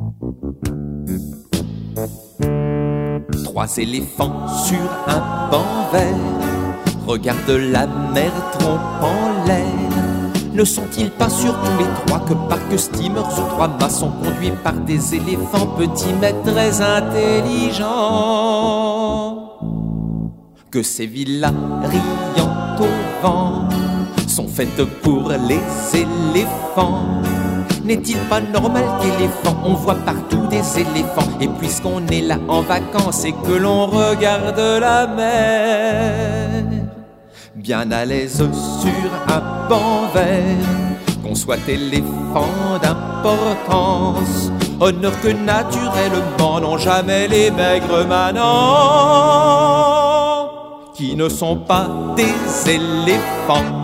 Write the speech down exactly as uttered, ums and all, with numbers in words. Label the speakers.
Speaker 1: Trois éléphants sur un banc vert regardent la mer trompe en l'air. Ne sont-ils pas surtout les trois que Park Steamer sur trois mâts sont conduits par des éléphants petits mais très intelligents? Que ces villas riantes au vent sont faites pour les éléphants. N'est-il pas normal qu'éléphants, on voit partout des éléphants? Et puisqu'on est là en vacances et que l'on regarde la mer, bien à l'aise sur un banc vert, qu'on soit éléphant d'importance, honneur que naturellement n'ont jamais les maigres manants, qui ne sont pas des éléphants.